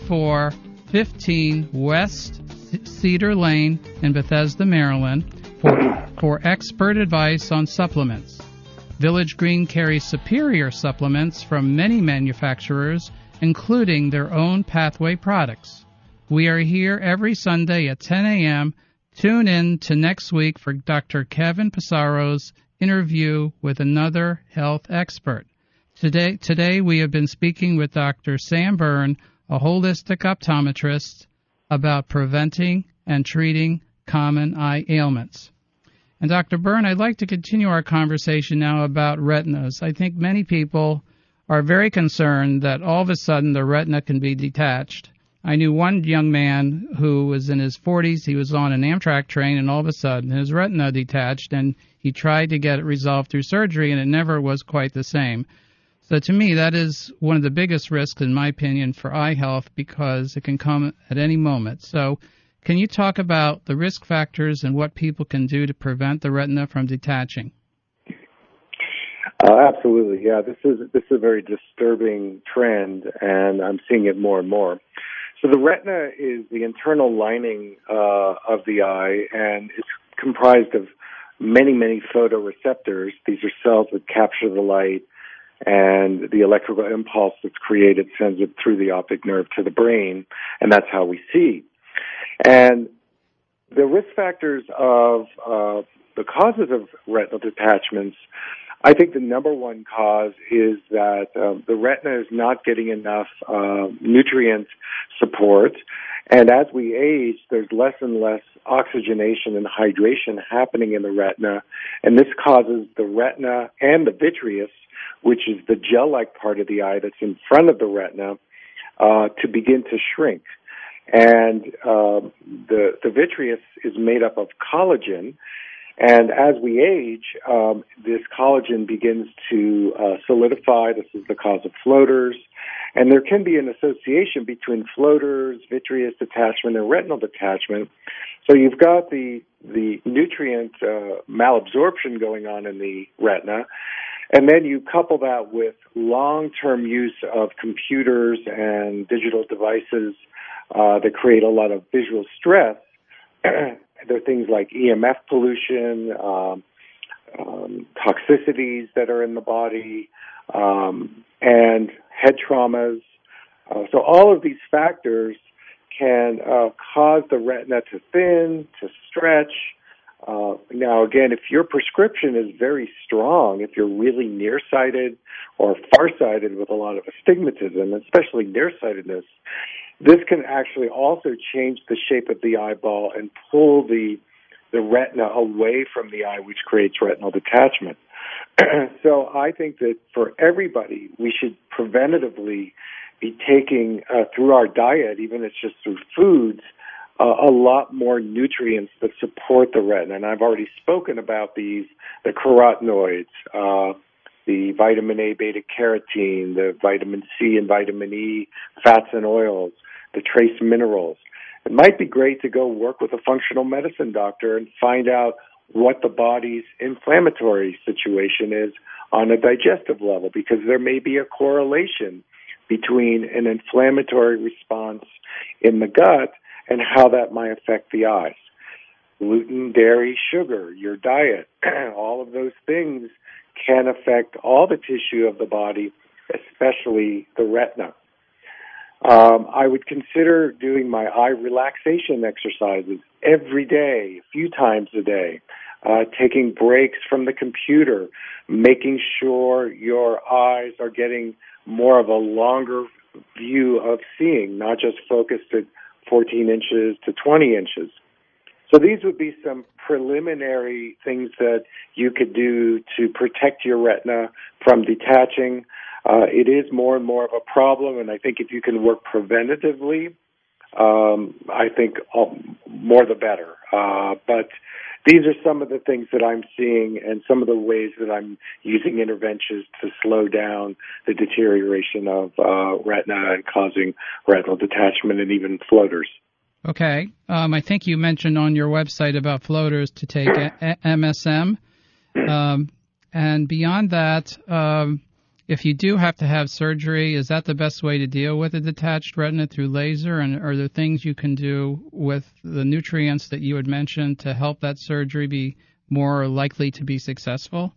5415 West Cedar Lane in Bethesda, Maryland, for expert advice on supplements. Village Green carries superior supplements from many manufacturers, including their own Pathway products. We are here every Sunday at 10 a.m. Tune in to next week for Dr. Kevin Pissaro's interview with another health expert. Today we have been speaking with Dr. Sam Byrne, a holistic optometrist, about preventing and treating common eye ailments. And Dr. Byrne, I'd like to continue our conversation now about retinas. I think many people are very concerned that all of a sudden the retina can be detached. I knew one young man who was in his 40s. He was on an Amtrak train, and all of a sudden his retina detached, and he tried to get it resolved through surgery, and it never was quite the same. So to me, that is one of the biggest risks, in my opinion, for eye health, because it can come at any moment. So can you talk about the risk factors and what people can do to prevent the retina from detaching? Absolutely, yeah. This is a very disturbing trend, and I'm seeing it more and more. So the retina is the internal lining of the eye, and it's comprised of many, many photoreceptors. These are cells that capture the light, and the electrical impulse that's created sends it through the optic nerve to the brain, and that's how we see. And the risk factors of the causes of retinal detachments, I think the number one cause is that the retina is not getting enough nutrient support, and as we age, there's less and less oxygenation and hydration happening in the retina, and this causes the retina and the vitreous, which is the gel-like part of the eye that's in front of the retina, to begin to shrink. And the vitreous is made up of collagen, and as we age, this collagen begins to solidify. This is the cause of floaters. And there can be an association between floaters, vitreous detachment, and retinal detachment. So you've got the nutrient malabsorption going on in the retina, and then you couple that with long-term use of computers and digital devices that create a lot of visual stress. There are things like EMF pollution, toxicities that are in the body, and head traumas. So all of these factors can cause the retina to thin, to stretch. Now, again, if your prescription is very strong, if you're really nearsighted or farsighted with a lot of astigmatism, especially nearsightedness, this can actually also change the shape of the eyeball and pull the retina away from the eye, which creates retinal detachment. So I think that for everybody, we should preventatively be taking through our diet, even if it's just through foods, a lot more nutrients that support the retina. And I've already spoken about these, the carotenoids, the vitamin A, beta-carotene, the vitamin C and vitamin E, fats and oils, the trace minerals. It might be great to go work with a functional medicine doctor and find out what the body's inflammatory situation is on a digestive level, because there may be a correlation between an inflammatory response in the gut and how that might affect the eyes. Gluten, dairy, sugar, your diet, all of those things can affect all the tissue of the body, especially the retina. I would consider doing my eye relaxation exercises every day, a few times a day, taking breaks from the computer, making sure your eyes are getting more of a longer view of seeing, not just focused at 14 inches to 20 inches. So these would be some preliminary things that you could do to protect your retina from detaching. It is more and more of a problem, and I think if you can work preventatively, I think more the better. But these are some of the things that I'm seeing and some of the ways that I'm using interventions to slow down the deterioration of retina and causing retinal detachment and even floaters. Okay. I think you mentioned on your website about floaters to take MSM. And beyond that, if you do have to have surgery, is that the best way to deal with a detached retina, through laser? And are there things you can do with the nutrients that you had mentioned to help that surgery be more likely to be successful?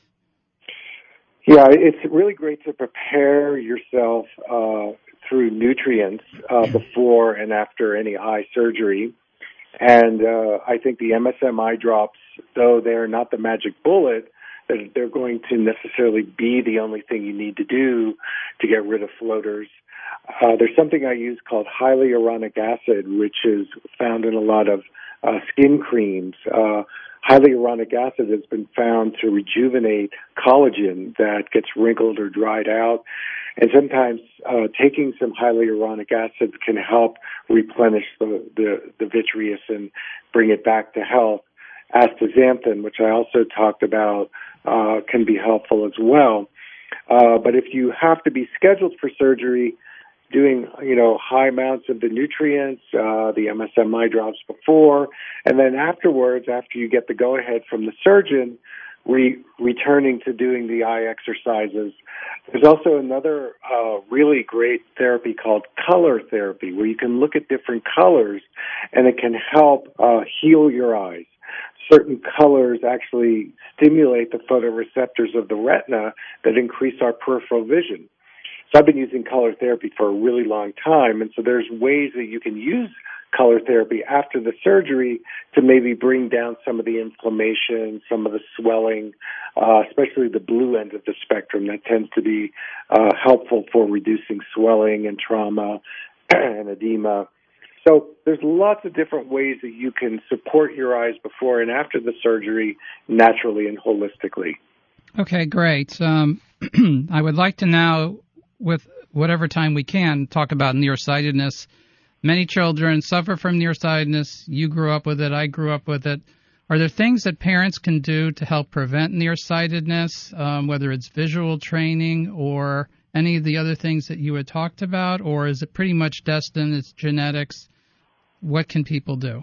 Yeah, it's really great to prepare yourself through nutrients before and after any eye surgery. And I think the MSM eye drops, though they're not the magic bullet, that they're going to necessarily be the only thing you need to do to get rid of floaters. There's something I use called hyaluronic acid, which is found in a lot of skin creams. Hyaluronic acid has been found to rejuvenate collagen that gets wrinkled or dried out. And sometimes taking some hyaluronic acid can help replenish the vitreous and bring it back to health. Astaxanthin, which I also talked about, can be helpful as well. But if you have to be scheduled for surgery, doing, high amounts of the nutrients, the MSM eye drops before, and then afterwards, after you get the go-ahead from the surgeon, returning to doing the eye exercises. There's also another really great therapy called color therapy, where you can look at different colors, and it can help heal your eyes. Certain colors actually stimulate the photoreceptors of the retina that increase our peripheral vision. So I've been using color therapy for a really long time, and so there's ways that you can use color therapy after the surgery to maybe bring down some of the inflammation, some of the swelling, especially the blue end of the spectrum. That tends to be helpful for reducing swelling and trauma and edema. So there's lots of different ways that you can support your eyes before and after the surgery naturally and holistically. Okay, great. I would like to now, with whatever time we can, talk about nearsightedness. Many children suffer from nearsightedness. You grew up with it. I grew up with it. Are there things that parents can do to help prevent nearsightedness, whether it's visual training or any of the other things that you had talked about, or is it pretty much destined, it's genetics? What can people do?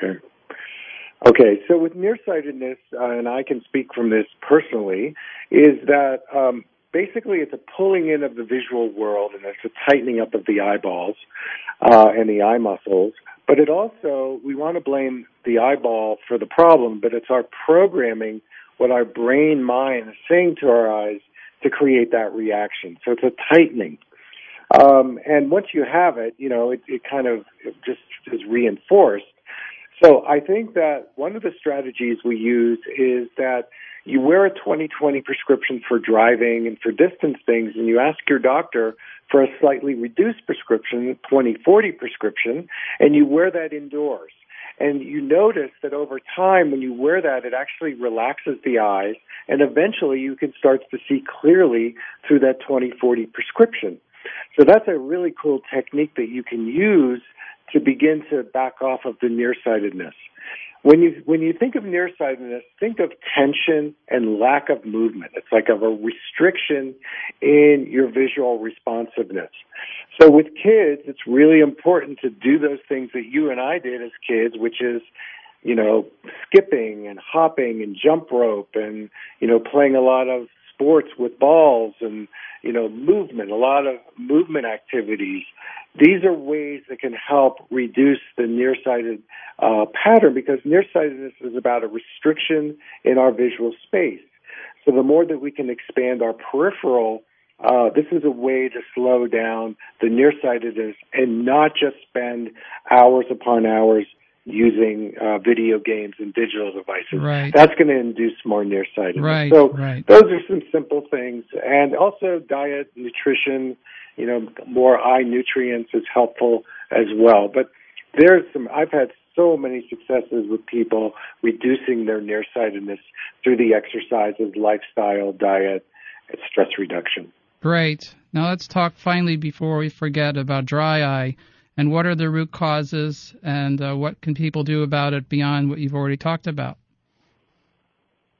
Okay, so with nearsightedness, and I can speak from this personally, is that basically it's a pulling in of the visual world, and it's a tightening up of the eyeballs and the eye muscles. But it also, we want to blame the eyeball for the problem, but it's our programming, what our brain mind is saying to our eyes to create that reaction. So it's a tightening. And once you have it, it kind of just is reinforced. So I think that one of the strategies we use is that you wear a 20/20 prescription for driving and for distance things, and you ask your doctor for a slightly reduced prescription, 20/40 prescription, and you wear that indoors. And you notice that over time, when you wear that, it actually relaxes the eyes, and eventually you can start to see clearly through that 20/40 prescription. So that's a really cool technique that you can use to begin to back off of the nearsightedness. When you think of nearsightedness, think of tension and lack of movement. It's like of a restriction in your visual responsiveness. So with kids, it's really important to do those things that you and I did as kids, which is, skipping and hopping and jump rope and, playing a lot of sports with balls and, movement, a lot of movement activities. These are ways that can help reduce the nearsighted pattern, because nearsightedness is about a restriction in our visual space. So the more that we can expand our peripheral, this is a way to slow down the nearsightedness and not just spend hours upon hours using video games and digital devices. Right. That's going to induce more nearsightedness. Right. So right. Those are some simple things. And also diet, nutrition, more eye nutrients is helpful as well. But I've had so many successes with people reducing their nearsightedness through the exercises, lifestyle, diet, and stress reduction. Great. Now let's talk finally, before we forget, about dry eye. And what are the root causes, and what can people do about it beyond what you've already talked about?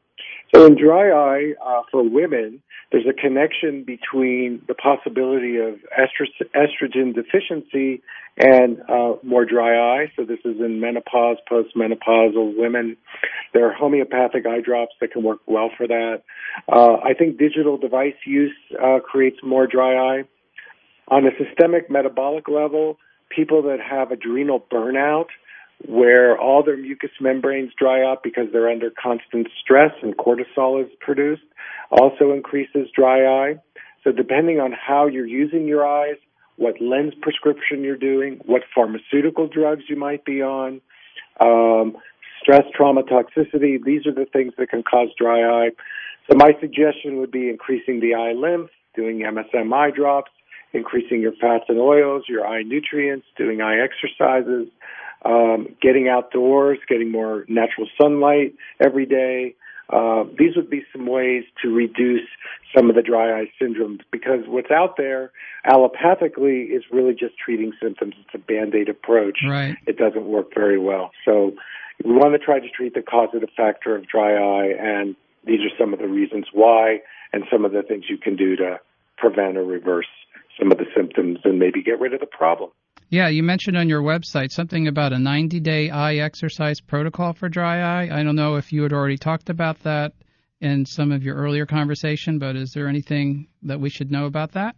So in dry eye, for women, there's a connection between the possibility of estrogen deficiency and more dry eye. So this is in menopause, postmenopausal women. There are homeopathic eye drops that can work well for that. I think digital device use creates more dry eye. On a systemic metabolic level, people that have adrenal burnout, where all their mucous membranes dry up because they're under constant stress and cortisol is produced, also increases dry eye. So depending on how you're using your eyes, what lens prescription you're doing, what pharmaceutical drugs you might be on, stress, trauma, toxicity, these are the things that can cause dry eye. So my suggestion would be increasing the eye lymph, doing MSM eye drops, increasing your fats and oils, your eye nutrients, doing eye exercises, getting outdoors, getting more natural sunlight every day. These would be some ways to reduce some of the dry eye syndromes, because what's out there allopathically is really just treating symptoms. It's a Band-Aid approach. Right. It doesn't work very well. So we want to try to treat the causative factor of dry eye, and these are some of the reasons why and some of the things you can do to prevent or reverse some of the symptoms and maybe get rid of the problem. Yeah, you mentioned on your website something about a 90-day eye exercise protocol for dry eye. I don't know if you had already talked about that in some of your earlier conversation, but is there anything that we should know about that?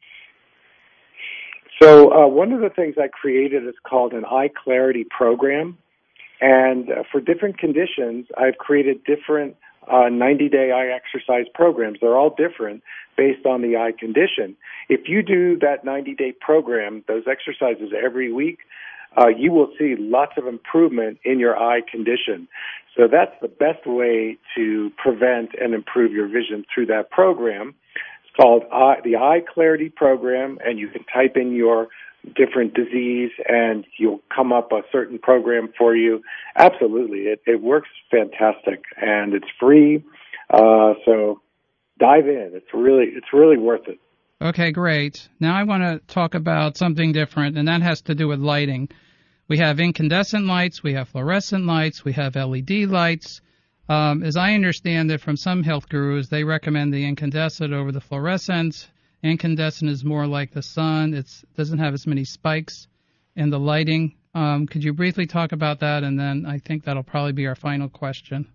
So one of the things I created is called an eye clarity program. And for different conditions, I've created different 90-day eye exercise programs. They're all different based on the eye condition. If you do that 90-day program, those exercises every week, you will see lots of improvement in your eye condition. So that's the best way to prevent and improve your vision through that program. It's called the Eye Clarity Program, and you can type in your different disease and you'll come up a certain program for you. Absolutely. It works fantastic and it's free. So dive in. It's really worth it. Okay, great. Now I want to talk about something different, and that has to do with lighting. We have incandescent lights, we have fluorescent lights, we have LED lights. As I understand it from some health gurus, they recommend the incandescent over the fluorescent. Incandescent is more like the sun. It doesn't have as many spikes in the lighting. Could you briefly talk about that? And then I think that'll probably be our final question.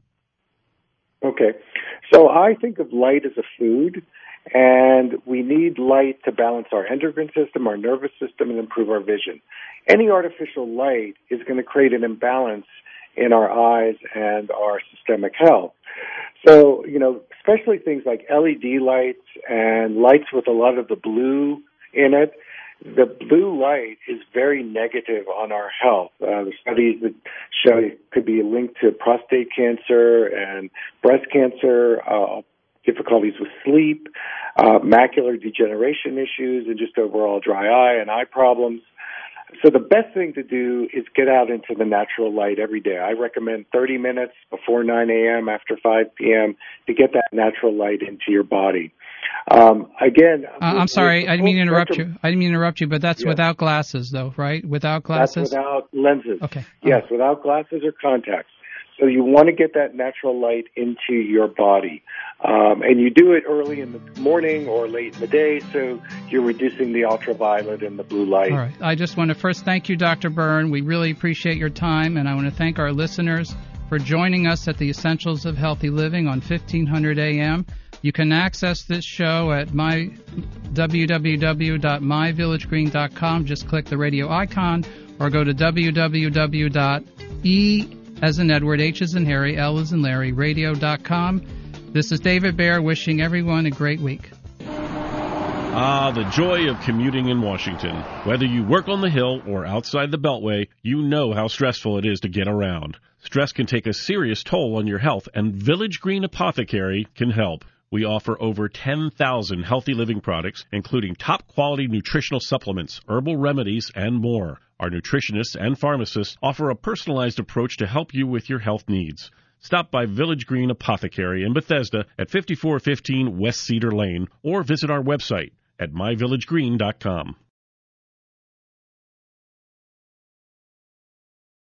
Okay. So I think of light as a food, and we need light to balance our endocrine system, our nervous system, and improve our vision. Any artificial light is going to create an imbalance in our eyes and our systemic health. So, especially things like LED lights and lights with a lot of the blue in it, the blue light is very negative on our health. The studies that show it could be linked to prostate cancer and breast cancer, difficulties with sleep, macular degeneration issues, and just overall dry eye and eye problems. So the best thing to do is get out into the natural light every day. I recommend 30 minutes before 9 a.m., after 5 p.m. to get that natural light into your body. Again, I'm sorry, I didn't mean to interrupt you. But that's without glasses, though, right? Without glasses? That's without lenses. Okay. Yes, without glasses or contacts. So you want to get that natural light into your body. And you do it early in the morning or late in the day, so you're reducing the ultraviolet and the blue light. All right. I just want to first thank you, Dr. Byrne. We really appreciate your time, and I want to thank our listeners for joining us at the Essentials of Healthy Living on 1500 AM. You can access this show at www.myvillagegreen.com. Just click the radio icon, or go to www.e as in Edward, H as in Harry, L as in Larry, radio.com. This is David Baer wishing everyone a great week. The joy of commuting in Washington. Whether you work on the Hill or outside the Beltway, you know how stressful it is to get around. Stress can take a serious toll on your health, and Village Green Apothecary can help. We offer over 10,000 healthy living products, including top-quality nutritional supplements, herbal remedies, and more. Our nutritionists and pharmacists offer a personalized approach to help you with your health needs. Stop by Village Green Apothecary in Bethesda at 5415 West Cedar Lane, or visit our website at myvillagegreen.com.